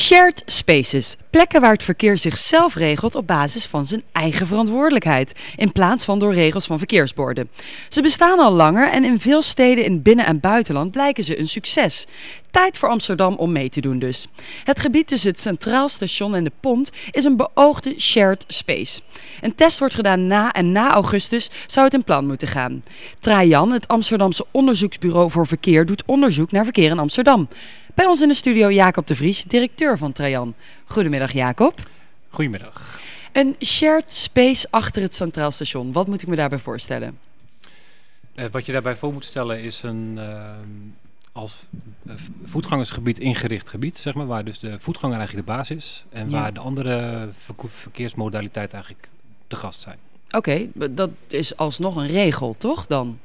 Shared spaces. Plekken waar het verkeer zichzelf regelt op basis van zijn eigen verantwoordelijkheid. In plaats van door regels van verkeersborden. Ze bestaan al langer en in veel steden in binnen- en buitenland blijken ze een succes. Tijd voor Amsterdam om mee te doen dus. Het gebied tussen het Centraal Station en de Pont is een beoogde shared space. Een test wordt gedaan na augustus zou het in plan moeten gaan. Trajan, het Amsterdamse onderzoeksbureau voor verkeer, doet onderzoek naar verkeer in Amsterdam. Bij ons in de studio Jacob de Vries, directeur van Trajan. Goedemiddag Jacob. Goedemiddag. Een shared space achter het Centraal Station. Wat moet ik me daarbij voorstellen? Wat je daarbij voor moet stellen is een als voetgangersgebied ingericht gebied, zeg maar, waar dus de voetganger eigenlijk de baas is en waar de andere verkeersmodaliteiten eigenlijk te gast zijn. Oké, dat is alsnog een regel, toch dan?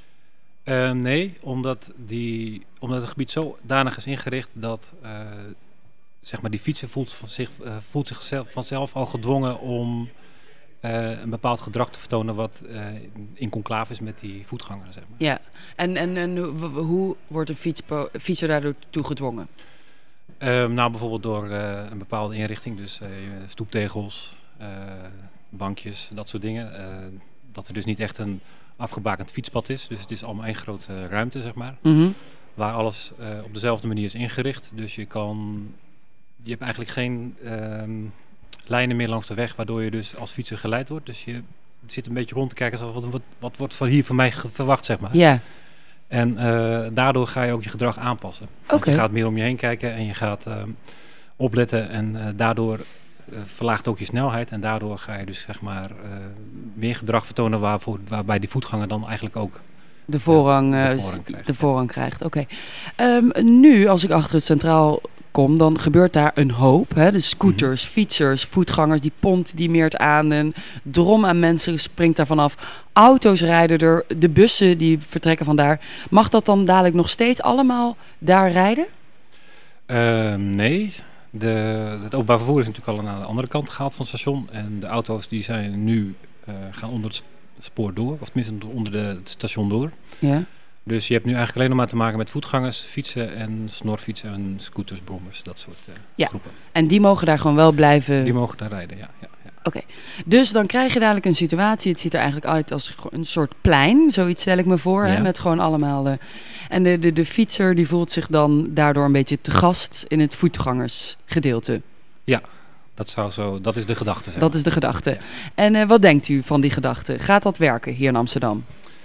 Nee, omdat het gebied zodanig is ingericht dat zeg maar die fietser voelt zichzelf vanzelf al gedwongen om een bepaald gedrag te vertonen wat in conclave is met die voetganger, zeg maar. Ja, en hoe wordt een fietser daardoor toe gedwongen? Nou, bijvoorbeeld door een bepaalde inrichting, dus stoeptegels, bankjes, dat soort dingen. Dat er dus niet echt een afgebakend fietspad is, dus het is allemaal één grote ruimte, zeg maar. Mm-hmm. Waar alles op dezelfde manier is ingericht. Dus je hebt eigenlijk geen lijnen meer langs de weg, waardoor je dus als fietser geleid wordt. Dus je zit een beetje rond te kijken, zo, wat wordt van hier van mij verwacht, zeg maar. Ja. En daardoor ga je ook je gedrag aanpassen. Okay. Je gaat meer om je heen kijken en je gaat opletten en daardoor verlaagt ook je snelheid. En daardoor ga je dus zeg maar meer gedrag vertonen waarbij die voetganger dan eigenlijk ook de voorrang krijgt. Oké. Nu, als ik achter het centraal kom, dan gebeurt daar een hoop. Hè? De scooters, fietsers, voetgangers, die pont die meert aan. Een drom aan mensen springt daar vanaf. Auto's rijden er, de bussen die vertrekken vandaar. Mag dat dan dadelijk nog steeds allemaal daar rijden? Nee. Het openbaar vervoer is natuurlijk al aan de andere kant gehaald van het station. En de auto's die zijn nu gaan onder het spoor door. Of tenminste onder het station door. Ja. Dus je hebt nu eigenlijk alleen nog maar te maken met voetgangers, fietsen en snorfietsen en scooters, brommers, dat soort groepen. En die mogen daar gewoon wel blijven? Die mogen daar rijden, ja. Oké. Dus dan krijg je dadelijk een situatie, het ziet er eigenlijk uit als een soort plein, zoiets stel ik me voor, hè, met gewoon allemaal... En de fietser die voelt zich dan daardoor een beetje te gast in het voetgangersgedeelte. Ja. Dat is de gedachte. Dat is de gedachte. Ja. En wat denkt u van die gedachte? Gaat dat werken hier in Amsterdam?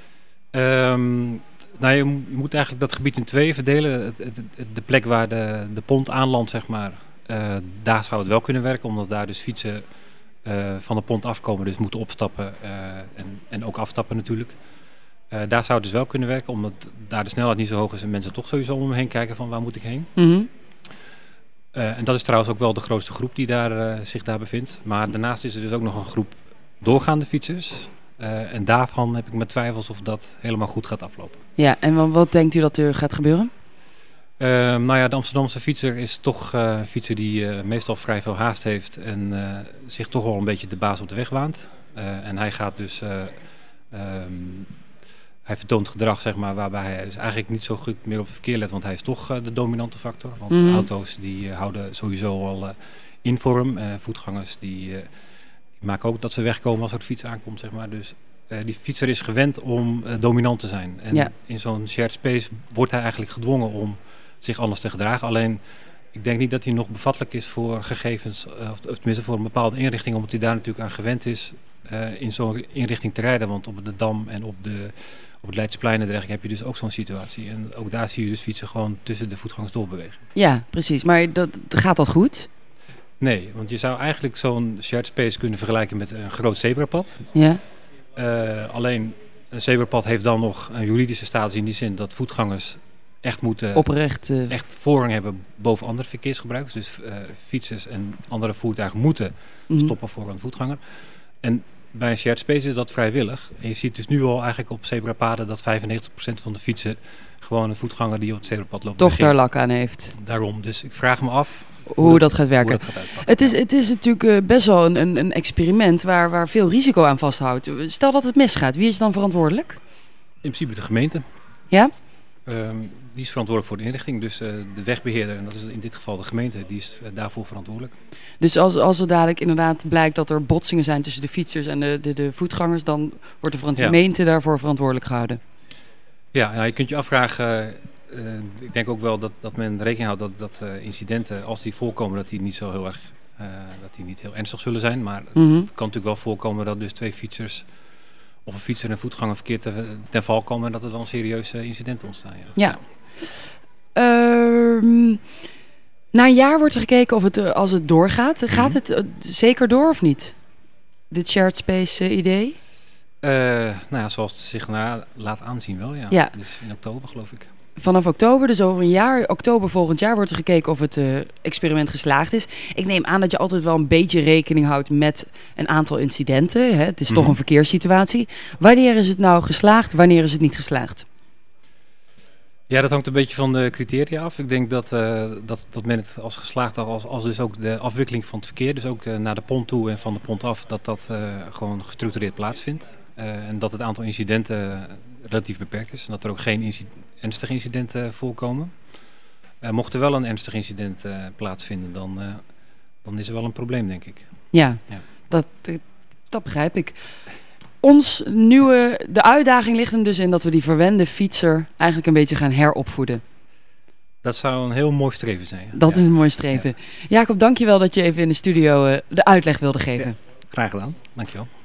Nou, je moet eigenlijk dat gebied in twee verdelen. De plek waar de pont aanlandt, zeg maar, daar zou het wel kunnen werken. Omdat daar dus fietsen van de pont afkomen, dus moeten opstappen en ook afstappen natuurlijk. Daar zou het dus wel kunnen werken, omdat daar de snelheid niet zo hoog is en mensen toch sowieso om me heen kijken van waar moet ik heen. Mm-hmm. En dat is trouwens ook wel de grootste groep die zich daar bevindt. Maar daarnaast is er dus ook nog een groep doorgaande fietsers. En daarvan heb ik mijn twijfels of dat helemaal goed gaat aflopen. Ja, en wat denkt u dat er gaat gebeuren? Nou ja, de Amsterdamse fietser is toch een fietser die meestal vrij veel haast heeft en zich toch wel een beetje de baas op de weg waant. En hij gaat dus... hij vertoont gedrag, zeg maar, waarbij hij dus eigenlijk niet zo goed meer op het verkeer let, want hij is toch de dominante factor. Want de auto's die houden sowieso al in vorm. Voetgangers die maken ook dat ze wegkomen als er de fiets aankomt, zeg maar. Dus die fietser is gewend om dominant te zijn. En in zo'n shared space wordt hij eigenlijk gedwongen om zich anders te gedragen. Alleen, ik denk niet dat hij nog bevattelijk is voor gegevens, of tenminste voor een bepaalde inrichting, omdat hij daar natuurlijk aan gewend is in zo'n inrichting te rijden. Want op de Dam en op het Leidsplein en dergelijke heb je dus ook zo'n situatie. En ook daar zie je dus fietsen gewoon tussen de voetgangers doorbewegen. Ja, precies. Maar gaat dat goed? Nee, want je zou eigenlijk zo'n shared space kunnen vergelijken met een groot zebrapad. Ja. Alleen een zebrapad heeft dan nog een juridische status in die zin dat voetgangers echt moeten echt voorrang hebben boven andere verkeersgebruikers. Dus fietsers en andere voertuigen moeten stoppen voor een voetganger. En bij een shared space is dat vrijwillig. En je ziet dus nu al eigenlijk op zebrapaden dat 95% van de fietsen gewoon een voetganger die op het zebrapad loopt toch daar lak aan heeft. Daarom. Dus ik vraag me af hoe dat gaat werken. Het is natuurlijk best wel een experiment waar veel risico aan vasthoudt. Stel dat het misgaat, wie is dan verantwoordelijk? In principe de gemeente. Ja? Die is verantwoordelijk voor de inrichting. Dus de wegbeheerder, en dat is in dit geval de gemeente, die is daarvoor verantwoordelijk. Dus als er dadelijk inderdaad blijkt dat er botsingen zijn tussen de fietsers en de voetgangers, dan wordt de gemeente daarvoor verantwoordelijk gehouden? Ja, je kunt je afvragen, ik denk ook wel dat men rekening houdt dat incidenten, als die voorkomen, dat die niet zo heel erg, dat die niet heel ernstig zullen zijn. Maar het kan natuurlijk wel voorkomen dat dus twee fietsers of een fietser en een voetganger verkeerd ten val komen en dat er dan serieuze incidenten ontstaan. Ja. Na een jaar wordt er gekeken of als het doorgaat. Gaat het zeker door of niet? Dit shared space idee? Zoals het zich laat aanzien wel, ja. Dus in oktober geloof ik. Vanaf oktober, dus over een jaar, oktober volgend jaar, wordt er gekeken of het experiment geslaagd is. Ik neem aan dat je altijd wel een beetje rekening houdt met een aantal incidenten. Hè? Het is toch een verkeerssituatie. Wanneer is het nou geslaagd, wanneer is het niet geslaagd? Ja, dat hangt een beetje van de criteria af. Ik denk dat men het als geslaagd als dus ook de afwikkeling van het verkeer, dus ook naar de pont toe en van de pont af, dat gewoon gestructureerd plaatsvindt. En dat het aantal incidenten relatief beperkt is en dat er ook geen ernstige incidenten voorkomen. Mocht er wel een ernstig incident plaatsvinden, dan is er wel een probleem, denk ik. Ja. Dat begrijp ik. De uitdaging ligt hem dus in dat we die verwende fietser eigenlijk een beetje gaan heropvoeden. Dat zou een heel mooi streven zijn. Ja. Dat is een mooi streven. Ja. Jacob, dankjewel dat je even in de studio de uitleg wilde geven. Ja, graag gedaan. Dankjewel.